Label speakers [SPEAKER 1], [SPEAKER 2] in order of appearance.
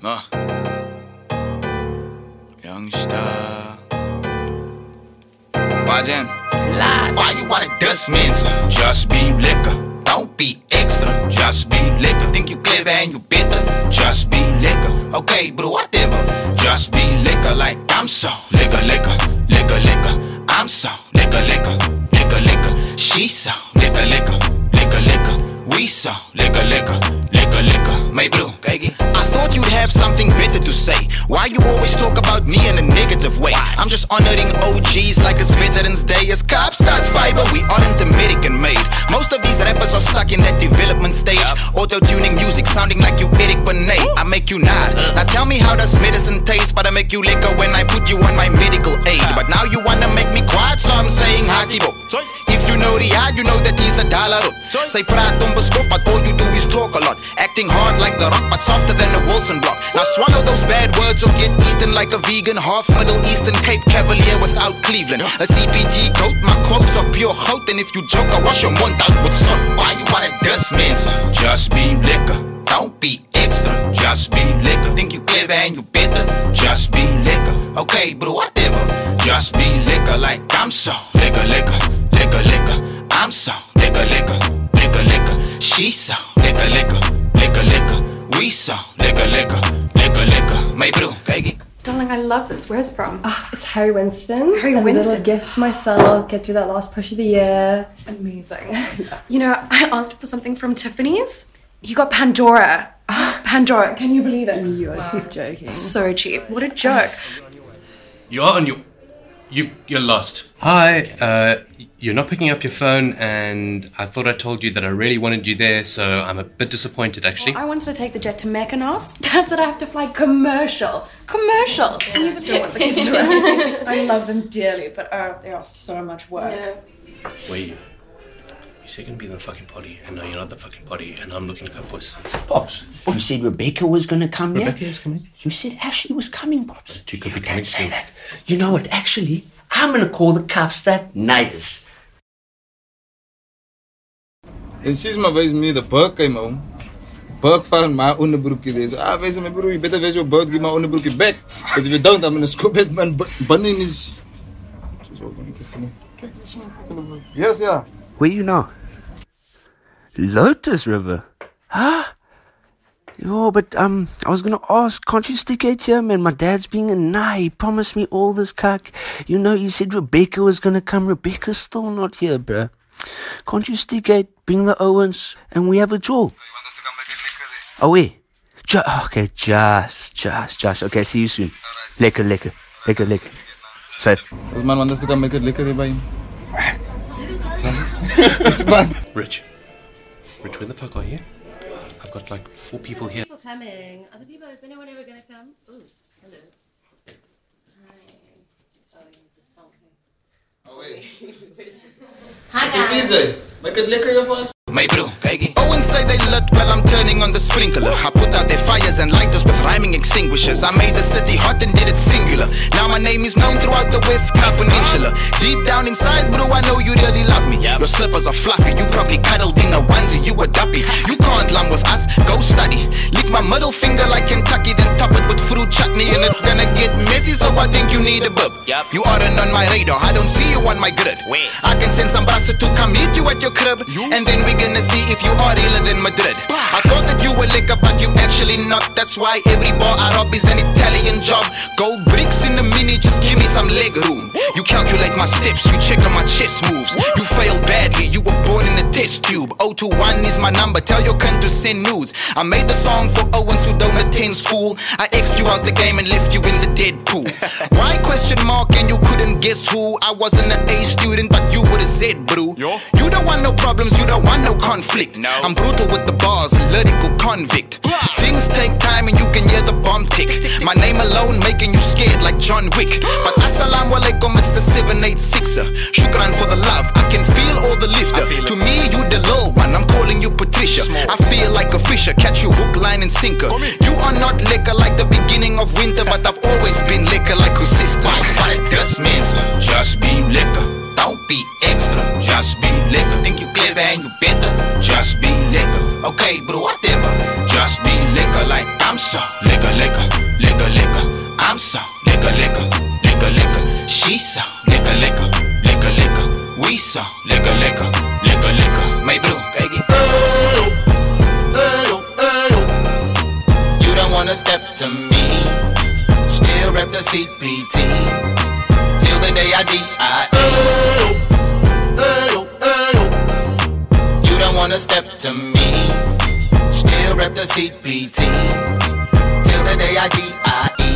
[SPEAKER 1] Youngster. Watching. Why you wanna dust mins? Just be liquor. Don't be extra. Just be liquor. Think you clever and you better. Just be liquor. Okay, bro, whatever. Just be liquor like I'm so liquor, liquor, liquor, liquor. I'm so liquor, liquor, liquor, liquor. She so liquor, liquor, liquor, liquor. We so liquor, liquor, liquor, liquor. My bro, I thought you'd have something better to say. Why you always talk about me in a negative way? I'm just honoring OGs like it's Veterans Day. As cops start fiber, we aren't American made. Most of these rappers are stuck in that development stage. Auto-tuning music sounding like you Eric Benet. I make you nod. Now tell me, how does medicine taste? But I make you liquor when I put you on my medical aid. But now you wanna make me quiet, so I'm saying Hatibo. If you know Riyadh, you know that he's a dollar. Say praat onbeskof, but all you do is talk a lot. Acting hard like The Rock, but softer than a Wilson block. Now swallow those bad words or get eaten like a vegan. Half Middle Eastern Cape Cavalier without Cleveland. A CPG goat, my quotes are pure goat. And if you joke, I wash your mouth out with soap. Why you wanna dust mins? Just be liquor. Don't be extra. Just be liquor. Think you clever and you better. Just be liquor. Okay, bro, whatever. Just be liquor like I'm so liquor, liquor, liquor, liquor. I'm so liquor, liquor, liquor, liquor. She so liquor, liquor, liquor, liquor. We so liquor, liquor, liquor, liquor. My bro,
[SPEAKER 2] darling, I love this. Where's it from?
[SPEAKER 3] It's Harry Winston.
[SPEAKER 2] Harry
[SPEAKER 3] Winston. A
[SPEAKER 2] Winston.
[SPEAKER 3] little gift for myself. Get through that last push of the year.
[SPEAKER 2] Amazing. You know, I asked for something from Tiffany's. You got Pandora. Pandora. Can you believe it?
[SPEAKER 3] You're joking.
[SPEAKER 2] So cheap. What a joke.
[SPEAKER 4] You are on your... You're lost. Hi, you're not picking up your phone, and I thought I told you that I really wanted you there, so I'm a bit disappointed, actually.
[SPEAKER 2] Well, I wanted to take the jet to Mykonos. Dad said I have to fly commercial. Commercial! Can you even want the kids around? I love them dearly, but they are so much work.
[SPEAKER 3] Yeah.
[SPEAKER 4] Where are you? You said you're gonna be in the fucking party, and now you're not the fucking party, and I'm looking like a puss.
[SPEAKER 5] Pops, you said Rebecca was gonna come here?
[SPEAKER 4] Rebecca is coming?
[SPEAKER 5] You said Ashley was coming, Pops.
[SPEAKER 4] She could be
[SPEAKER 5] You
[SPEAKER 4] coming
[SPEAKER 5] can't say
[SPEAKER 4] too.
[SPEAKER 5] that. You know what, actually, I'm gonna call the cops that nice.
[SPEAKER 6] En sis maar wees me the buck, hey man. Buck van my onderbroekje deze. Wees my bro, you better wees your buck, give my onderbroekje back. Because if you don't, I'm gonna scoop it, man. Bunny is... Yes, yeah.
[SPEAKER 5] Where you now? Lotus River? Huh? Yo, but I was gonna ask, can't you stick it here, man? My dad's being a nigh. He promised me all this cuck. You know, he said Rebecca was gonna come. Rebecca's still not here, bruh. Can't you stick it, bring the Owens, and we have a draw? Oh, where? Okay, just. Okay, see you soon. Lekker. Safe.
[SPEAKER 6] As man wants to come make it lekker by him. It's bad.
[SPEAKER 4] Rich, where the fuck are you? I've got like 4 people here.
[SPEAKER 7] People coming. Other people, is anyone ever gonna come? Ooh, hello.
[SPEAKER 6] Oh, wait.
[SPEAKER 7] Hi guys.
[SPEAKER 6] DJ, make it lekker here for us.
[SPEAKER 1] My bro, Owen say they lit while I'm turning on the sprinkler. I put out their fires and lighters with rhyming extinguishers. I made the city hot and did it singular. Now my name is known throughout the West Coast Peninsula. Deep down inside, bro, I know you really love me. Your slippers are fluffy, you probably cuddled in a onesie, you a duppy. You can't lump with us, go study. Lick my middle finger like Kentucky, then top it with fruit chutney. And it's gonna get messy, so I think you need a bib. You aren't on my radar, I don't see you on my grid. I can send some brasa to come meet you at your crib, and then we gonna see if you are realer than Madrid. I thought that you were liquor, but you actually not. That's why every bar I rob is an Italian job. Gold bricks in the mini, just give me some leg room. You calculate my steps, you check on my chess moves. You failed badly, you were born in a test tube. 021 is my number, tell your cunt to send nudes. I made the song for Owens who don't attend school. I X'd you out the game and left you in the dead pool. Why question mark and you couldn't guess who? I wasn't an A student, but you were a Z, bro. You don't want no problems, you don't want no conflict. I'm brutal with the bars, lyrical convict. Things take time and you can hear the bomb tick. My name alone making you scared like John Wick. But assalamu alaikum, it's the 786er. Shukran for the love, I can feel all the lifter. To me, you the low one, I'm calling you Patricia. I feel like a fisher, catch you hook, line and sinker. You are not liquor like the beginning of winter, but I've always been liquor like your sisters. What it does means, just be liquor. Don't be extra, just be liquor. Think you clever and you better, just be liquor. Okay, bro, whatever. Just be liquor like I'm I'm so liquor, liquor, liquor, liquor. I'm so liquor, liquor, liquor, liquor. She so liquor, liquor, liquor, liquor. We so liquor, liquor, liquor, liquor. My bro, kaya you don't wanna step to me. Still rep the CPT till the day I die. You don't wanna step to me. Still rep the CPT till the day I die.